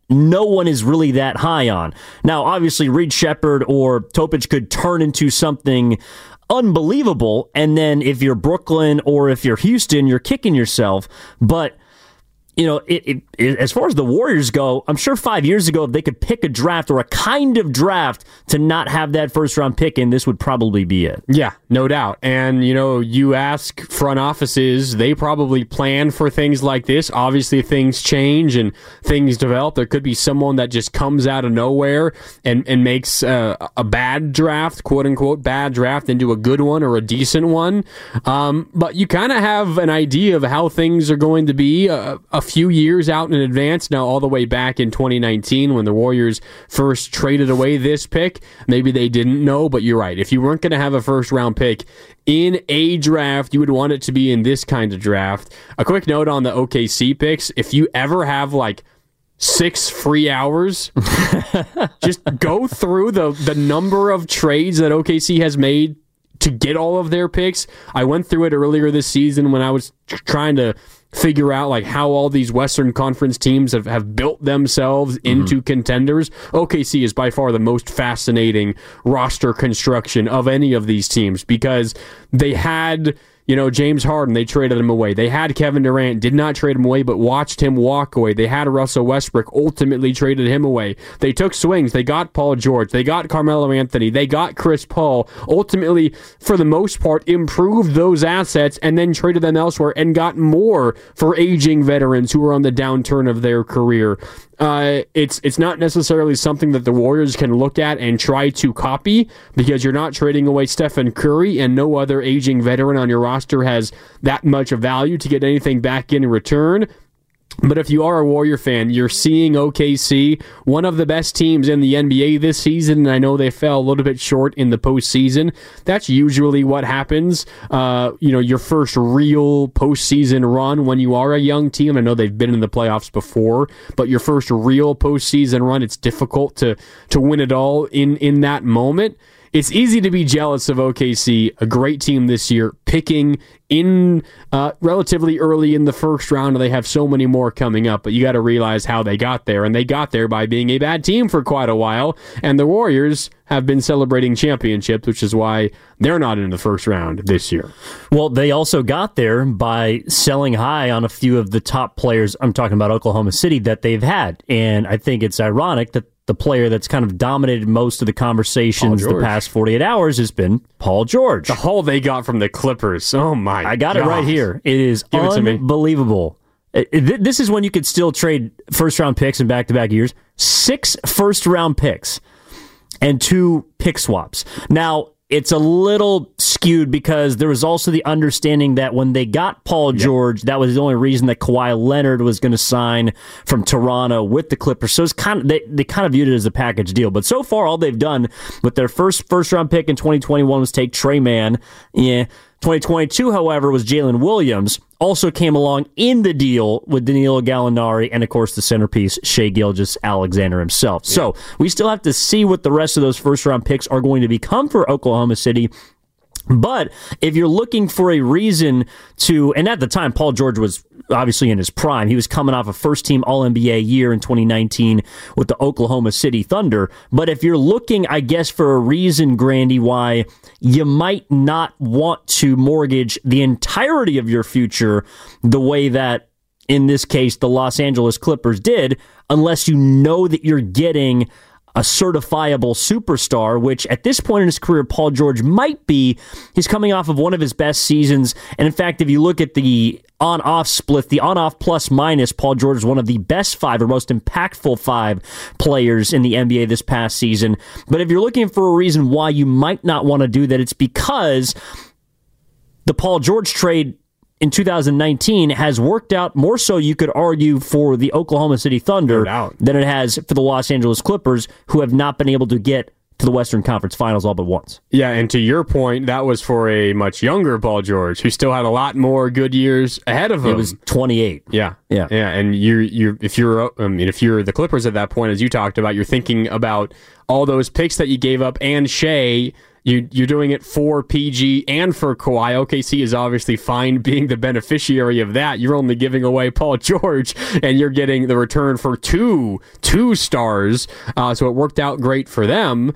no one is really that high on. Now, obviously, Reed Sheppard or Topic could turn into something unbelievable, and then if you're Brooklyn or if you're Houston, you're kicking yourself. But you know, it, it, it, as far as the Warriors go, I'm sure five years ago, if they could pick a draft or a kind of draft to not have that first round pick in, this would probably be it. Yeah, no doubt. And, you know, you ask front offices, they probably plan for things like this. Obviously, things change and things develop. There could be someone that just comes out of nowhere and, and makes uh, a bad draft, quote unquote, bad draft into a good one or a decent one. Um, but you kind of have an idea of how things are going to be a, a few years out in advance. Now, all the way back in twenty nineteen when the Warriors first traded away this pick, maybe they didn't know, but you're right. If you weren't going to have a first round pick in a draft, you would want it to be in this kind of draft. A quick note on the O K C picks: if you ever have like six free hours, just go through the the number of trades that O K C has made to get all of their picks. I went through it earlier this season when I was trying to figure out like how all these Western Conference teams have, have built themselves into mm-hmm. contenders. O K C is by far the most fascinating roster construction of any of these teams because they had, you know, James Harden, they traded him away. They had Kevin Durant, did not trade him away, but watched him walk away. They had Russell Westbrook, ultimately traded him away. They took swings. They got Paul George. They got Carmelo Anthony. They got Chris Paul. Ultimately, for the most part, improved those assets and then traded them elsewhere and got more for aging veterans who are on the downturn of their career. Uh, it's it's not necessarily something that the Warriors can look at and try to copy because you're not trading away Stephen Curry and no other aging veteran on your roster has that much of value to get anything back in return. But if you are a Warrior fan, you're seeing O K C, one of the best teams in the N B A this season, and I know they fell a little bit short in the postseason. That's usually what happens. Uh, you know, your first real postseason run when you are a young team. I know they've been in the playoffs before, but your first real postseason run, it's difficult to to win it all in, in that moment. It's easy to be jealous of O K C, a great team this year, picking in uh, relatively early in the first round, and they have so many more coming up, but you got to realize how they got there, and they got there by being a bad team for quite a while, and the Warriors have been celebrating championships, which is why they're not in the first round this year. Well, they also got there by selling high on a few of the top players, I'm talking about Oklahoma City, that they've had, and I think it's ironic that the player that's kind of dominated most of the conversations the past forty-eight hours has been Paul George. The haul they got from the Clippers. Oh, my God. I got gosh. it right here. It is Give unbelievable. It it, this is when you could still trade first-round picks in back-to-back years. Six first-round picks and two pick swaps. Now, it's a little skewed because there was also the understanding that when they got Paul George, yep. that was the only reason that Kawhi Leonard was going to sign from Toronto with the Clippers. So it's kind of they, they kind of viewed it as a package deal. But so far, all they've done with their first first round pick in twenty twenty-one was take Trey Mann. Yeah. twenty twenty-two, however, was Jalen Williams. Also came along in the deal with Danilo Gallinari and, of course, the centerpiece, Shai Gilgeous-Alexander himself. Yeah. So we still have to see what the rest of those first-round picks are going to become for Oklahoma City. But if you're looking for a reason to, and at the time, Paul George was obviously in his prime. He was coming off a first-team All N B A year in twenty nineteen with the Oklahoma City Thunder. But if you're looking, I guess, for a reason, Grandy, why you might not want to mortgage the entirety of your future the way that, in this case, the Los Angeles Clippers did, unless you know that you're getting a certifiable superstar, which at this point in his career, Paul George might be. He's coming off of one of his best seasons. And in fact, if you look at the on-off split, the on-off plus-minus, Paul George is one of the best five or most impactful five players in the N B A this past season. But if you're looking for a reason why you might not want to do that, it's because the Paul George trade in two thousand nineteen has worked out more so, you could argue, for the Oklahoma City Thunder no than it has for the Los Angeles Clippers, who have not been able to get to the Western Conference Finals all but once. Yeah, and to your point, that was for a much younger Paul George, who still had a lot more good years ahead of him. He was twenty-eight. Yeah, yeah, yeah. And you, you, if you're, I mean, if you're the Clippers at that point, as you talked about, you're thinking about all those picks that you gave up and Shai. You, you're doing it for P G and for Kawhi. O K C is obviously fine being the beneficiary of that. You're only giving away Paul George, and you're getting the return for two two stars. Uh, so it worked out great for them.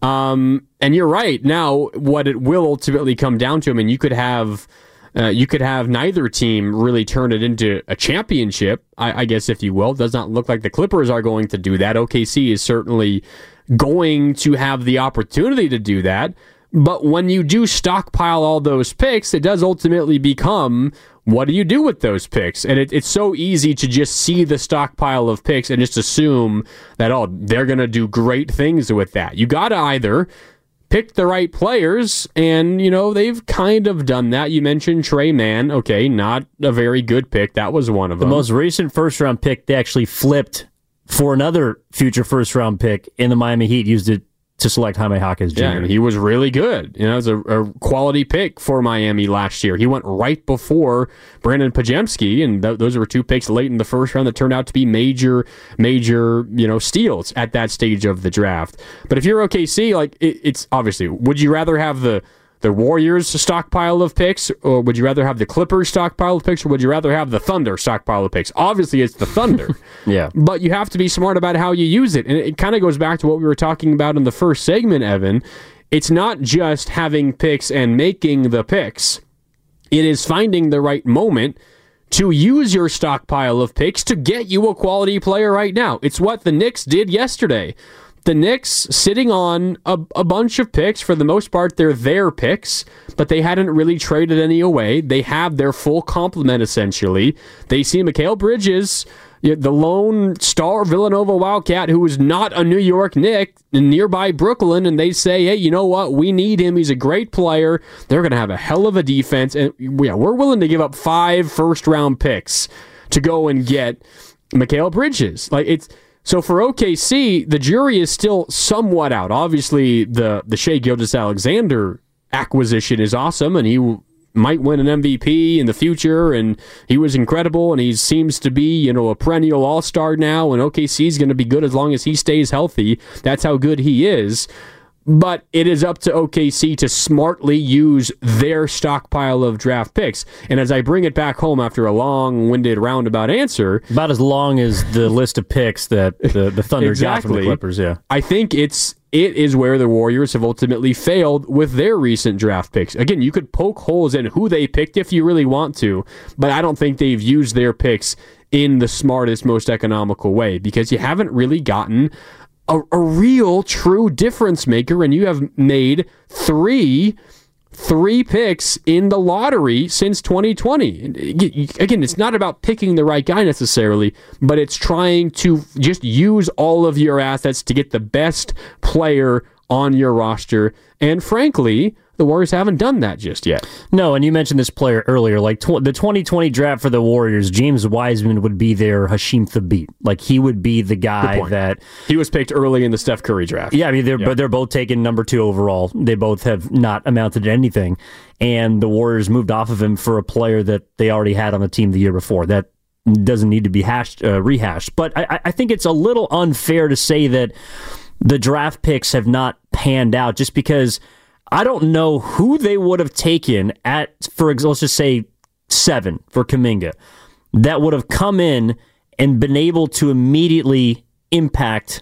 Um, and you're right. Now, what it will ultimately come down to, I mean, you could have uh, you could have neither team really turn it into a championship, I, I guess, if you will. It does not look like the Clippers are going to do that. O K C is certainly going to have the opportunity to do that. But when you do stockpile all those picks, it does ultimately become, what do you do with those picks? And it, it's so easy to just see the stockpile of picks and just assume that, oh, they're going to do great things with that. You got to either pick the right players, and, you know, they've kind of done that. You mentioned Trey Mann. Okay, not a very good pick. That was one of them. The most recent first-round pick, they actually flipped for another future first-round pick in the Miami Heat, used it to select Jaime Jaquez Junior Yeah, and he was really good. You know, it was a, a quality pick for Miami last year. He went right before Brandon Podziemski, and th- those were two picks late in the first round that turned out to be major, major, you know, steals at that stage of the draft. But if you're O K C, like, it, it's obviously, would you rather have the the Warriors stockpile of picks, or would you rather have the Clippers stockpile of picks, or would you rather have the Thunder stockpile of picks? Obviously, it's the Thunder. Yeah. But you have to be smart about how you use it. And it, it kind of goes back to what we were talking about in the first segment, Evan. It's not just having picks and making the picks. It is finding the right moment to use your stockpile of picks to get you a quality player right now. It's what the Knicks did yesterday. The Knicks sitting on a, a bunch of picks. For the most part, they're their picks, but they hadn't really traded any away. They have their full complement, essentially. They see Mikal Bridges, the lone star Villanova Wildcat, who is not a New York Knick, in nearby Brooklyn, and they say, hey, you know what? We need him. He's a great player. They're going to have a hell of a defense, and yeah, we're willing to give up five first-round picks to go and get Mikal Bridges. Like, it's... So for O K C, the jury is still somewhat out. Obviously, the, the Shai Gilgeous-Alexander acquisition is awesome, and he w- might win an M V P in the future, and he was incredible, and he seems to be, you know, a perennial all-star now, and O K C is going to be good as long as he stays healthy. That's how good he is. But it is up to O K C to smartly use their stockpile of draft picks. And as I bring it back home after a long-winded roundabout answer... About as long as the list of picks that the, the Thunder exactly, got from the Clippers, yeah. I think it's it is where the Warriors have ultimately failed with their recent draft picks. Again, you could poke holes in who they picked if you really want to, but I don't think they've used their picks in the smartest, most economical way, because you haven't really gotten... A, a real, true difference maker, and you have made three three picks in the lottery since twenty twenty. Again, it's not about picking the right guy necessarily, but it's trying to just use all of your assets to get the best player on your roster. And frankly, the Warriors haven't done that just yet. No, and you mentioned this player earlier. Like tw- the twenty twenty draft for the Warriors, James Wiseman would be their Hasheem Thabeet. Like he would be the guy that he was picked early in the Steph Curry draft. Yeah, I mean they're yeah. but they're both taken number two overall. They both have not amounted to anything, and the Warriors moved off of him for a player that they already had on the team the year before. That doesn't need to be hashed, uh, rehashed. But I, I think it's a little unfair to say that the draft picks have not panned out just because. I don't know who they would have taken at, for let's just say, seven for Kuminga, that would have come in and been able to immediately impact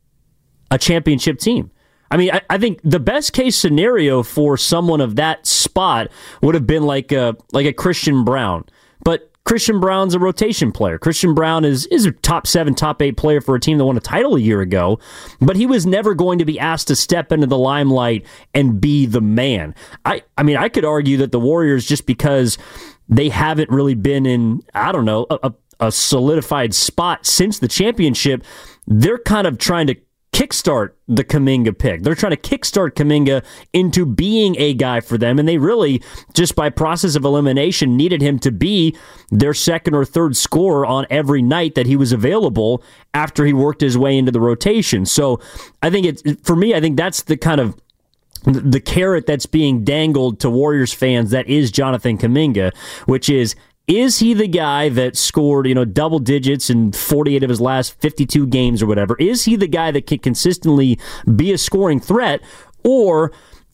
a championship team. I mean, I, I think the best case scenario for someone of that spot would have been like a like a Christian Brown, but Christian Brown's a rotation player. Christian Brown is, is a top seven, top eight player for a team that won a title a year ago, but he was never going to be asked to step into the limelight and be the man. I, I mean, I could argue that the Warriors, just because they haven't really been in, I don't know, a, a solidified spot since the championship, they're kind of trying to kickstart the Kuminga pick. They're trying to kickstart Kuminga into being a guy for them, and they really, just by process of elimination, needed him to be their second or third scorer on every night that he was available after he worked his way into the rotation. So I think it's, for me, I think that's the kind of the carrot that's being dangled to Warriors fans that is Jonathan Kuminga, which is, is he the guy that scored, you know, double digits in forty-eight of his last fifty-two games or whatever? Is he the guy that can consistently be a scoring threat? Or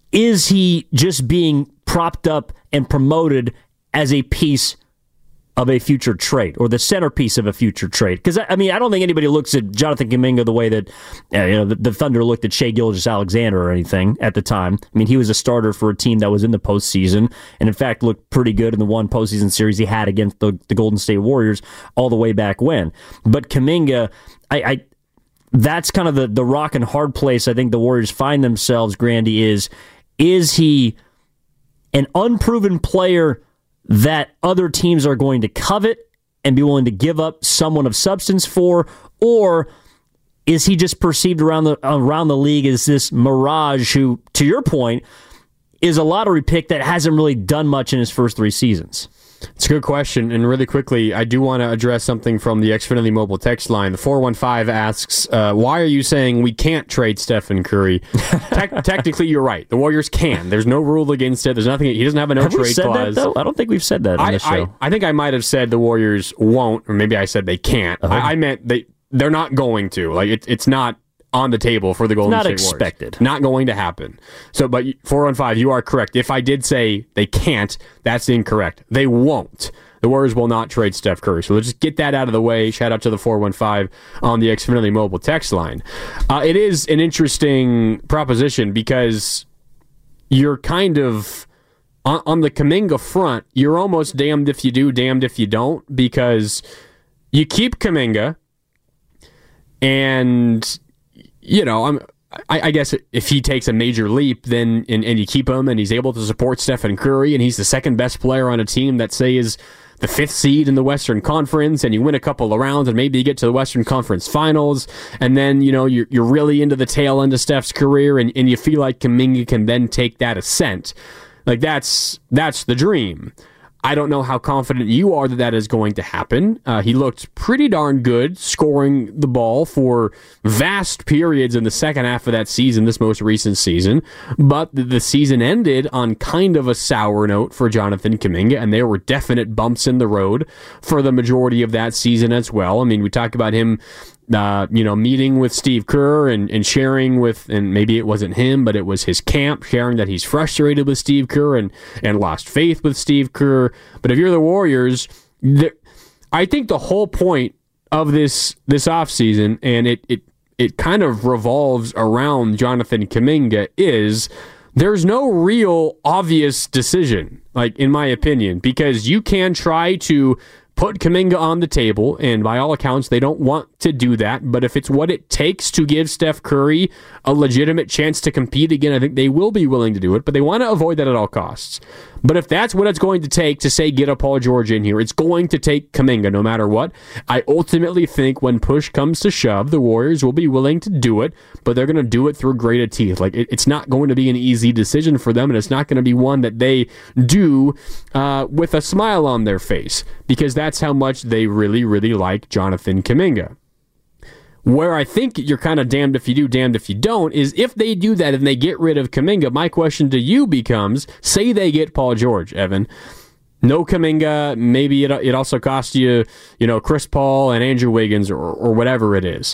is he just being propped up and promoted as a piece of a future trade, or the centerpiece of a future trade? Because, I mean, I don't think anybody looks at Jonathan Kuminga the way that uh, you know the, the Thunder looked at Shai Gilgeous-Alexander or anything at the time. I mean, he was a starter for a team that was in the postseason, and in fact looked pretty good in the one postseason series he had against the, the Golden State Warriors all the way back when. But Kuminga, I, I that's kind of the, the rock and hard place I think the Warriors find themselves, Grandy, is, is he an unproven player that other teams are going to covet and be willing to give up someone of substance for, or is he just perceived around the around the league as this mirage who, to your point, is a lottery pick that hasn't really done much in his first three seasons? It's a good question, and really quickly, I do want to address something from the Xfinity Mobile text line. The four one five asks, uh, why are you saying we can't trade Stephen Curry? Te- technically, you're right. The Warriors can. There's no rule against it. There's nothing. He doesn't have a no-trade clause. Have we said that, though? I don't think we've said that on I, this show. I, I think I might have said the Warriors won't, or maybe I said they can't. Uh-huh. I, I meant they, they're not going to. Like it, It's not on the table for the Golden not State expected. Warriors. Not going to happen. So, but four one five, you are correct. If I did say they can't, that's incorrect. They won't. The Warriors will not trade Steph Curry. So let's just get that out of the way. Shout out to the four one five on the Xfinity Mobile text line. Uh, it is an interesting proposition because you're kind of, on, on the Kuminga front, you're almost damned if you do, damned if you don't, because you keep Kuminga and, you know, I'm... I, I guess if he takes a major leap, then and, and you keep him and he's able to support Stephen Curry and he's the second best player on a team that, say, is the fifth seed in the Western Conference, and you win a couple of rounds and maybe you get to the Western Conference Finals, and then, you know, you're, you're really into the tail end of Steph's career and, and you feel like Kuminga can then take that ascent. Like, that's that's the dream. I don't know how confident you are that that is going to happen. Uh, he looked pretty darn good scoring the ball for vast periods in the second half of that season, this most recent season. But the season ended on kind of a sour note for Jonathan Kuminga, and there were definite bumps in the road for the majority of that season as well. I mean, we talk about him Uh, you know, meeting with Steve Kerr and, and sharing with, and maybe it wasn't him, but it was his camp, sharing that he's frustrated with Steve Kerr and, and lost faith with Steve Kerr. But if you're the Warriors, the, I think the whole point of this this offseason, and it, it, it kind of revolves around Jonathan Kuminga, is there's no real obvious decision, like, in my opinion, because you can try to put Kuminga on the table, and by all accounts, they don't want to do that. But if it's what it takes to give Steph Curry a legitimate chance to compete again, I think they will be willing to do it, but they want to avoid that at all costs. But if that's what it's going to take to, say, get a Paul George in here, it's going to take Kuminga no matter what. I ultimately think when push comes to shove, the Warriors will be willing to do it, but they're going to do it through gritted teeth. Like, it, it's not going to be an easy decision for them, and it's not going to be one that they do uh, with a smile on their face, because that's how much they really, really like Jonathan Kuminga. Where I think you're kind of damned if you do, damned if you don't, is if they do that and they get rid of Kuminga, my question to you becomes, say they get Paul George, Evan. No Kuminga, maybe it, it also costs you, you know, Chris Paul and Andrew Wiggins or, or whatever it is.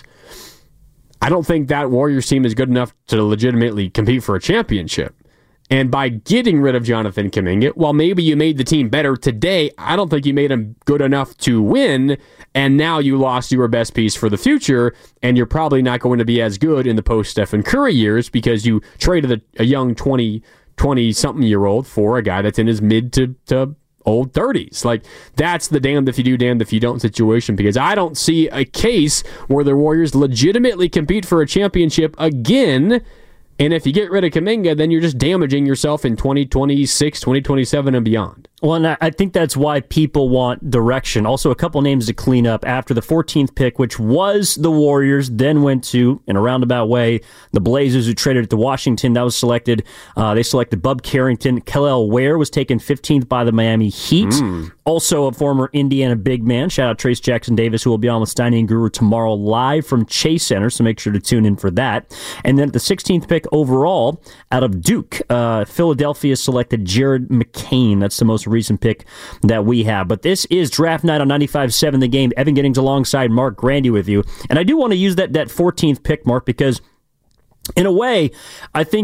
I don't think that Warriors team is good enough to legitimately compete for a championship. And by getting rid of Jonathan Kuminga, while maybe you made the team better today, I don't think you made them good enough to win, and now you lost your best piece for the future, and you're probably not going to be as good in the post-Stephen Curry years because you traded a, a young twenty, twenty-something-year-old for a guy that's in his mid to, to old thirties. Like, that's the damned if you do, damned if you don't situation, because I don't see a case where the Warriors legitimately compete for a championship again. And if you get rid of Kuminga, then you're just damaging yourself in twenty twenty-six, twenty twenty-seven, and beyond. Well, and I think that's why people want direction. Also, a couple names to clean up after the fourteenth pick, which was the Warriors, then went to, in a roundabout way, the Blazers, who traded it to Washington. That was selected. Uh, they selected Bub Carrington. Kel'el Ware was taken fifteenth by the Miami Heat. Mm. Also, a former Indiana big man. Shout out Trace Jackson Davis, who will be on with Steiny and Guru tomorrow live from Chase Center, so make sure to tune in for that. And then at the sixteenth pick overall, out of Duke, uh, Philadelphia selected Jared McCain. That's the most recent pick that we have. But this is Draft Night on ninety-five point seven The Game. Evan Giddings alongside Mark Grandy with you. And I do want to use that, that fourteenth pick, Mark, because in a way, I think that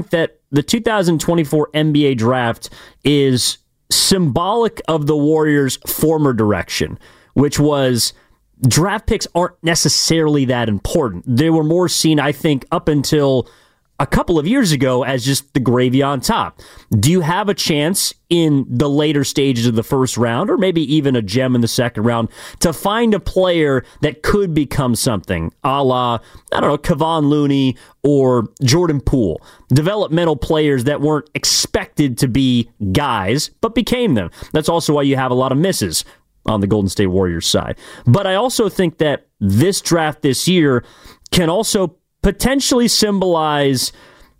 the two thousand twenty-four N B A draft is symbolic of the Warriors' former direction, which was draft picks aren't necessarily that important. They were more seen, I think, up until a couple of years ago as just the gravy on top. Do you have a chance in the later stages of the first round, or maybe even a gem in the second round, to find a player that could become something, a la, I don't know, Kevon Looney or Jordan Poole, developmental players that weren't expected to be guys, but became them? That's also why you have a lot of misses on the Golden State Warriors side. But I also think that this draft this year can also potentially symbolize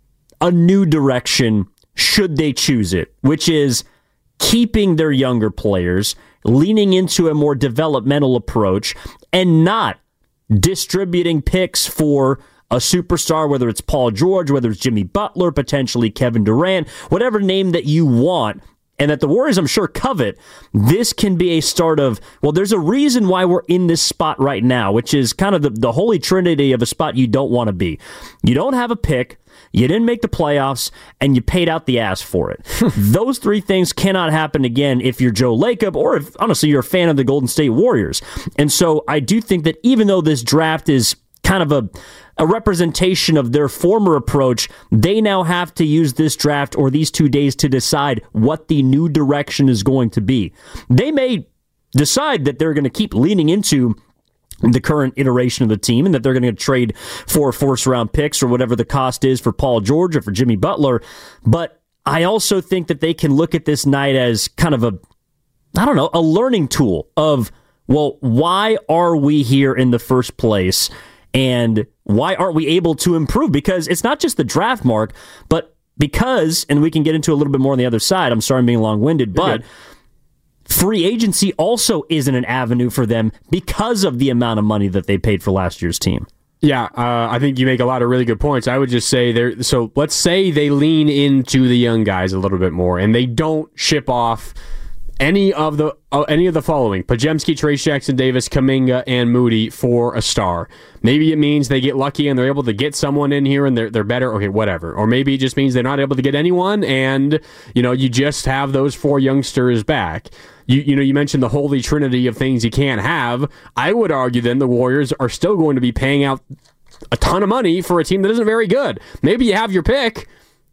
a new direction should they choose it, which is keeping their younger players, leaning into a more developmental approach, and not distributing picks for a superstar, whether it's Paul George, whether it's Jimmy Butler, potentially Kevin Durant, whatever name that you want, and that the Warriors, I'm sure, covet. This can be a start of, well, there's a reason why we're in this spot right now, which is kind of the, the holy trinity of a spot you don't want to be. You don't have a pick, you didn't make the playoffs, and you paid out the ass for it. Those three things cannot happen again if you're Joe Lacob, or if, honestly, you're a fan of the Golden State Warriors. And so I do think that even though this draft is kind of a a representation of their former approach, they now have to use this draft or these two days to decide what the new direction is going to be. They may decide that they're going to keep leaning into the current iteration of the team and that they're going to trade for first-round picks or whatever the cost is for Paul George or for Jimmy Butler. But I also think that they can look at this night as kind of a, I don't know, a learning tool of, well, why are we here in the first place? And why aren't we able to improve? Because it's not just the draft, Mark, but because, and we can get into a little bit more on the other side, I'm sorry I'm being long-winded, but free agency also isn't an avenue for them because of the amount of money that they paid for last year's team. Yeah, uh, I think you make a lot of really good points. I would just say there. So let's say they lean into the young guys a little bit more, and they don't ship off any of the uh, any of the following: Podziemski, Trayce Jackson-Davis, Kuminga, and Moody for a star. Maybe it means they get lucky and they're able to get someone in here and they're they're better. Okay, whatever. Or maybe it just means they're not able to get anyone, and you know you just have those four youngsters back. You you know you mentioned the holy trinity of things you can't have. I would argue then the Warriors are still going to be paying out a ton of money for a team that isn't very good. Maybe you have your pick,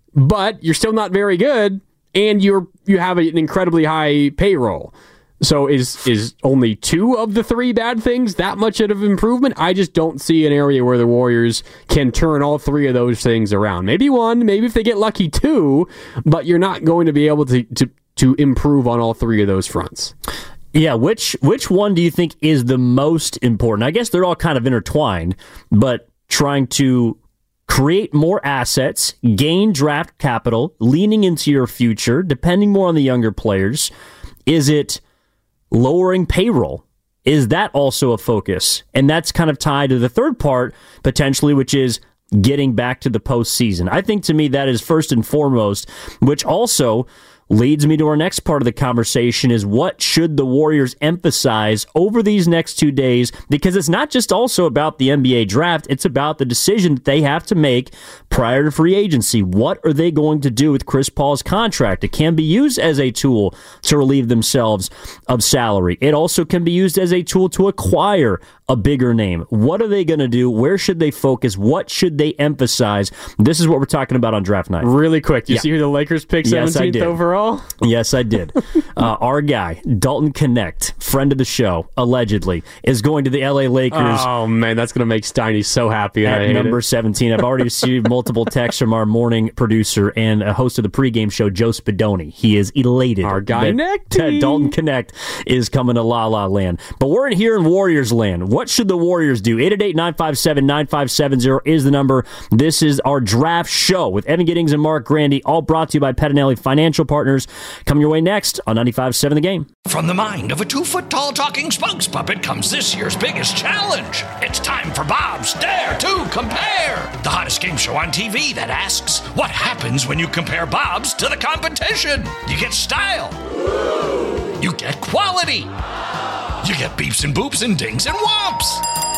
but you're still not very good. And you're you have an incredibly high payroll. So is is only two of the three bad things that much of improvement? I just don't see an area where the Warriors can turn all three of those things around. Maybe one, maybe if they get lucky two, but you're not going to be able to to, to improve on all three of those fronts. Yeah, which which one do you think is the most important? I guess they're all kind of intertwined, but trying to create more assets, gain draft capital, leaning into your future, depending more on the younger players. Is it lowering payroll? Is that also a focus? And that's kind of tied to the third part, potentially, which is getting back to the postseason. I think to me that is first and foremost, which also leads me to our next part of the conversation is what should the Warriors emphasize over these next two days? Because it's not just also about the N B A draft, it's about the decision that they have to make prior to free agency. What are they going to do with Chris Paul's contract? It can be used as a tool to relieve themselves of salary. It also can be used as a tool to acquire a bigger name. What are they going to do? Where should they focus? What should they emphasize? This is what we're talking about on draft night. Really quick, you yeah. see who the Lakers picked yes, seventeenth overall? Yes, I did. uh, our guy, Dalton Connect, friend of the show, allegedly, is going to the L A Lakers. Oh, man, that's going to make Steiny so happy. At number seventeen. I've already received multiple texts from our morning producer and a host of the pregame show, Joe Spadoni. He is elated. Our guy, that, that Dalton Connect is coming to La La Land. But we're in here in Warriors land. What should the Warriors do? eight eight eight, nine five seven, nine five seven zero is the number. This is our draft show with Evan Giddings and Mark Grandy, all brought to you by Pettinelli Financial Partners. Coming your way next on ninety-five point seven The Game. From the mind of a two-foot-tall talking spokes puppet comes this year's biggest challenge. It's time for Bob's Dare to Compare, the hottest game show on T V that asks, what happens when you compare Bob's to the competition? You get style. You get quality. You get beeps and boops and dings and whomps.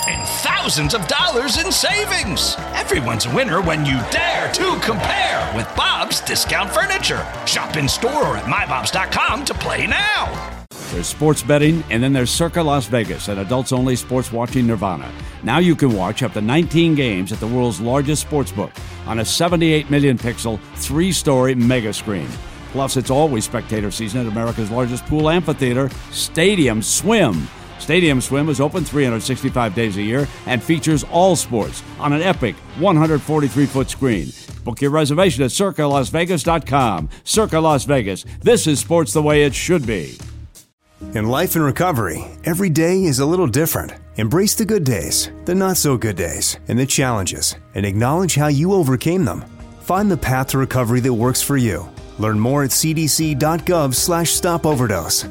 and thousands of dollars in savings. Everyone's a winner when you dare to compare with Bob's Discount Furniture. Shop in store or at my bobs dot com to play now. There's sports betting, and then there's Circa Las Vegas, an adults-only sports watching nirvana. Now you can watch up to nineteen games at the world's largest sportsbook on a seventy-eight million pixel, three-story mega screen. Plus, it's always spectator season at America's largest pool amphitheater, Stadium Swim. Stadium Swim is open three hundred sixty-five days a year and features all sports on an epic one hundred forty-three foot screen. Book your reservation at circa las vegas dot com. Circa Las Vegas. This is sports the way it should be. In life and recovery, every day is a little different. Embrace the good days, the not-so-good days, and the challenges, and acknowledge how you overcame them. Find the path to recovery that works for you. Learn more at c d c dot gov slash stop overdose.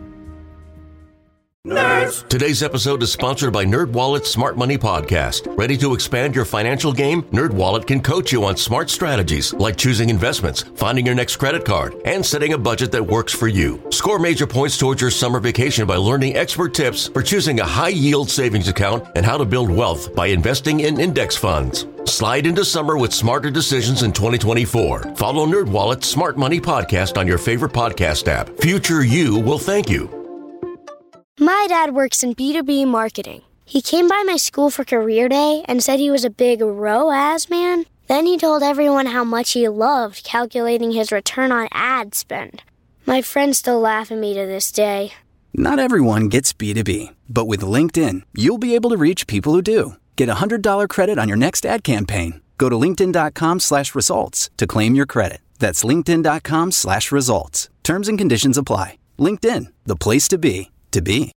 Nerds! Today's episode is sponsored by NerdWallet's Smart Money Podcast. Ready to expand your financial game? NerdWallet can coach you on smart strategies like choosing investments, finding your next credit card, and setting a budget that works for you. Score major points towards your summer vacation by learning expert tips for choosing a high-yield savings account and how to build wealth by investing in index funds. Slide into summer with smarter decisions in twenty twenty-four. Follow NerdWallet's Smart Money Podcast on your favorite podcast app. Future you will thank you. My dad works in B two B marketing. He came by my school for career day and said he was a big R O A S man. Then he told everyone how much he loved calculating his return on ad spend. My friends still laugh at me to this day. Not everyone gets B two B, but with LinkedIn, you'll be able to reach people who do. Get a one hundred dollars credit on your next ad campaign. Go to linkedin dot com slash results to claim your credit. That's linkedin dot com slash results. Terms and conditions apply. LinkedIn, the place to be, to be.